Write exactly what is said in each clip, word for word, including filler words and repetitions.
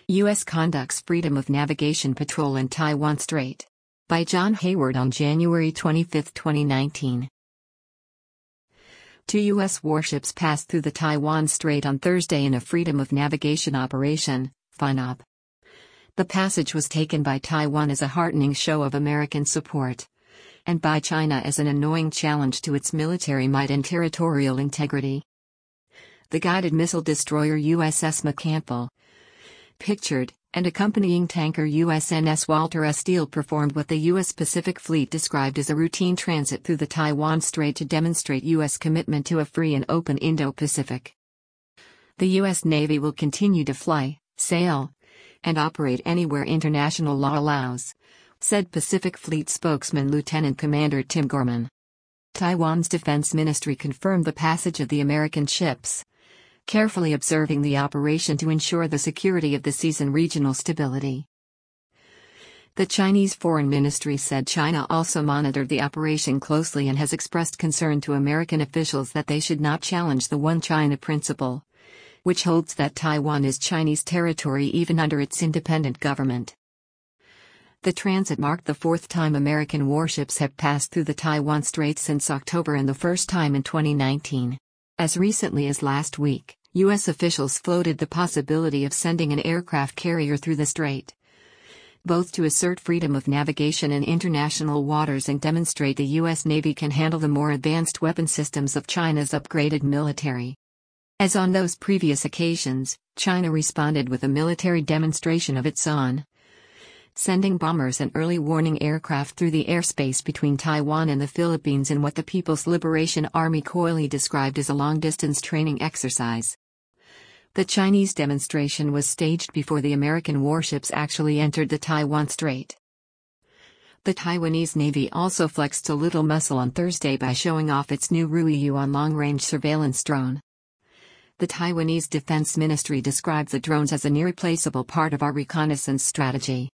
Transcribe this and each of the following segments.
U S conducts Freedom of Navigation Patrol in Taiwan Strait. By John Hayward on January twenty-fifth, twenty nineteen. Two U S warships passed through the Taiwan Strait on Thursday in a Freedom of Navigation operation, F N O P. The passage was taken by Taiwan as a heartening show of American support, and by China as an annoying challenge to its military might and territorial integrity. The guided missile destroyer U S S McCampbell, pictured, and accompanying tanker U S N S Walter S. Steele performed what the U S Pacific Fleet described as a routine transit through the Taiwan Strait to demonstrate U S commitment to a free and open Indo-Pacific. The U S Navy will continue to fly, sail, and operate anywhere international law allows, said Pacific Fleet spokesman Lieutenant Commander Tim Gorman. Taiwan's defense ministry confirmed the passage of the American ships, carefully observing the operation to ensure the security of the seas and regional stability. The Chinese Foreign Ministry said China also monitored the operation closely and has expressed concern to American officials that they should not challenge the One China principle, which holds that Taiwan is Chinese territory even under its independent government. The transit marked the fourth time American warships have passed through the Taiwan Strait since October and the first time in twenty nineteen. As recently as last week, U S officials floated the possibility of sending an aircraft carrier through the strait, both to assert freedom of navigation in international waters and demonstrate the U S Navy can handle the more advanced weapon systems of China's upgraded military. As on those previous occasions, China responded with a military demonstration of its own, sending bombers and early warning aircraft through the airspace between Taiwan and the Philippines in what the People's Liberation Army coyly described as a long-distance training exercise. The Chinese demonstration was staged before the American warships actually entered the Taiwan Strait. The Taiwanese Navy also flexed a little muscle on Thursday by showing off its new Ruiyuan long-range surveillance drone. The Taiwanese Defense Ministry described the drones as an irreplaceable part of our reconnaissance strategy.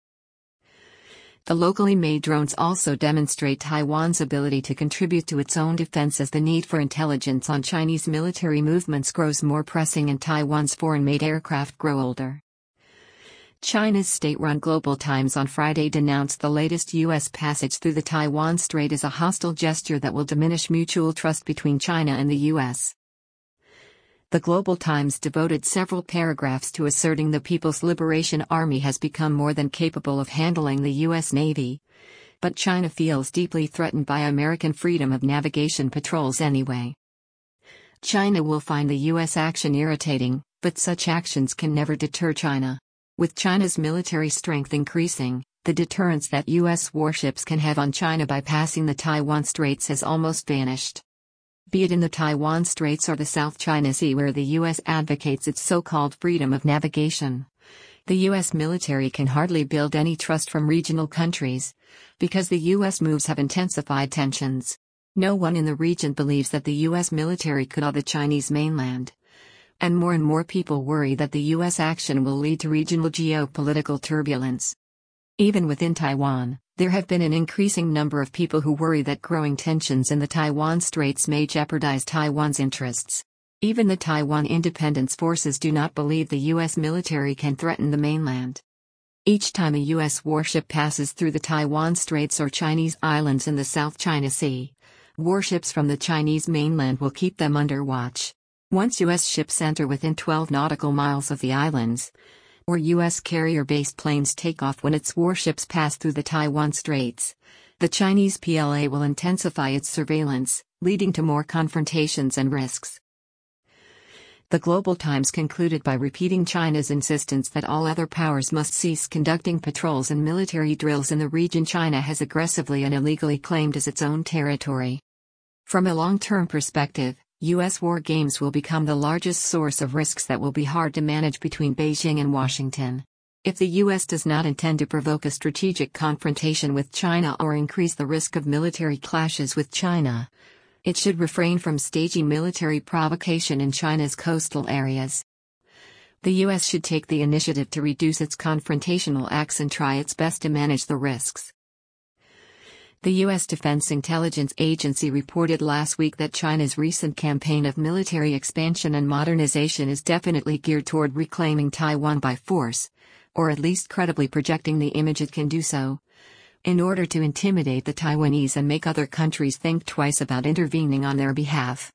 The locally made drones also demonstrate Taiwan's ability to contribute to its own defense as the need for intelligence on Chinese military movements grows more pressing and Taiwan's foreign-made aircraft grow older. China's state-run Global Times on Friday denounced the latest U S passage through the Taiwan Strait as a hostile gesture that will diminish mutual trust between China and the U S. The Global Times devoted several paragraphs to asserting the People's Liberation Army has become more than capable of handling the U S Navy, but China feels deeply threatened by American freedom of navigation patrols anyway. China will find the U S action irritating, but such actions can never deter China. With China's military strength increasing, the deterrence that U S warships can have on China by passing the Taiwan Straits has almost vanished. Be it in the Taiwan Straits or the South China Sea where the U S advocates its so-called freedom of navigation, the U S military can hardly build any trust from regional countries, because the U S moves have intensified tensions. No one in the region believes that the U S military could awe the Chinese mainland, and more and more people worry that the U S action will lead to regional geopolitical turbulence. Even within Taiwan, there have been an increasing number of people who worry that growing tensions in the Taiwan Straits may jeopardize Taiwan's interests. Even the Taiwan Independence Forces do not believe the U S military can threaten the mainland. Each time a U S warship passes through the Taiwan Straits or Chinese islands in the South China Sea, warships from the Chinese mainland will keep them under watch. Once U S ships enter within twelve nautical miles of the islands, or U S carrier-based planes take off when its warships pass through the Taiwan Straits, the Chinese P L A will intensify its surveillance, leading to more confrontations and risks. The Global Times concluded by repeating China's insistence that all other powers must cease conducting patrols and military drills in the region China has aggressively and illegally claimed as its own territory. From a long-term perspective, U S war games will become the largest source of risks that will be hard to manage between Beijing and Washington. If the U S does not intend to provoke a strategic confrontation with China or increase the risk of military clashes with China, it should refrain from staging military provocation in China's coastal areas. The U S should take the initiative to reduce its confrontational acts and try its best to manage the risks. The U S Defense Intelligence Agency reported last week that China's recent campaign of military expansion and modernization is definitely geared toward reclaiming Taiwan by force, or at least credibly projecting the image it can do so, in order to intimidate the Taiwanese and make other countries think twice about intervening on their behalf.